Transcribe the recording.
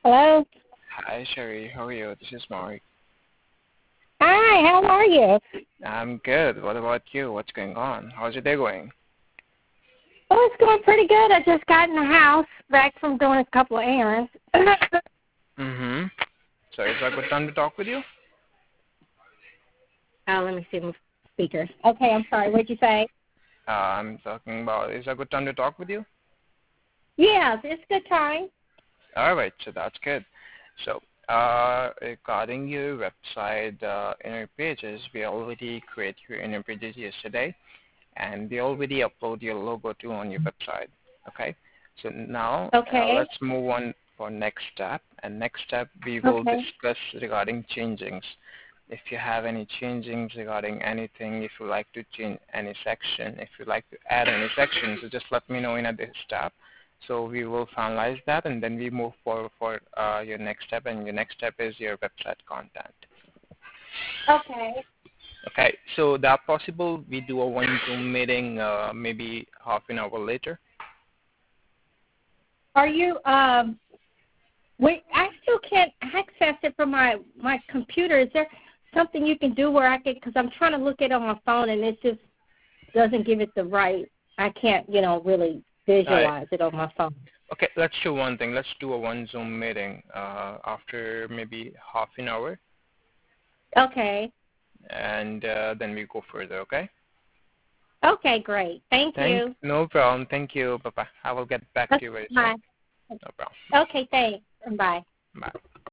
Hello. Hi, Sherry. How are you? This is Mark. Hi, how are you? I'm good. What about you? What's going on? How's your day going? Oh, it's going pretty good. I just got in the house, back from doing a couple of errands. Mm-hmm. So is that a good time to talk with you? Oh, let me see my speaker. Okay, I'm sorry. What'd you say? I'm talking about, is that a good time to talk with you? Yes, it's a good time. All right, so that's good. So, regarding your website inner pages, we already create your inner pages yesterday, and we already upload your logo too on your website. Okay. So now Okay. let's move on for next step. And next step we will Okay. discuss regarding changings. If you have any changings regarding anything, if you like to change any section, if you like to add any section, so just let me know in this step. So we will finalize that, and then we move forward for your next step, and your next step is your website content. Okay. Okay, so that possible we do a one Zoom meeting maybe half an hour later. Are you, wait, I still can't access it from my computer. Is there something you can do where I could, because I'm trying to look at it on my phone and it just doesn't give it the right, I can't, really Alright. visualize it on my phone. Okay, let's do one thing. Let's do a one Zoom meeting after maybe half an hour, Okay. and then we go further. Okay? Okay, great. Thank you. No problem. Thank you. Bye bye. I will get back to Okay, you very soon. bye. No problem. Okay, thanks. Bye. Bye.